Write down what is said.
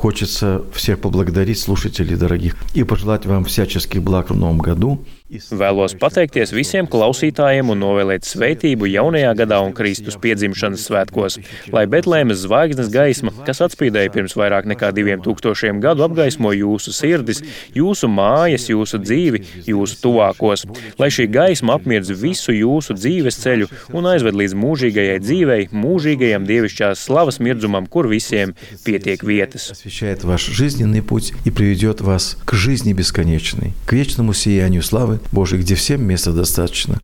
хочется всех поблагодарить, слушателей дорогих, и пожелать вам всяческих благ в новом году. Vēlos pateikties visiem klausītājiem un novēlēt sveitību jaunajā gadā un Kristus piedzimšanas svētkos, lai Betlēmes zvaigznes gaisma, kas atspīdēja pirms vairāk nekā 2000 gadu, apgaismo jūsu sirdis, jūsu mājas, jūsu dzīvi, jūsu tuvākos, lai šī gaisma apmirdz visu jūsu dzīves ceļu un aizved līdz mūžīgajai dzīvei, mūžīgajam dievišķās slavas mirdzumam, kur visiem pietiek vietas. Освещает ваш жизненный путь и приведет вас к жизни бесконечной, к вечному сиянию славы Божией, где всем места достаточно.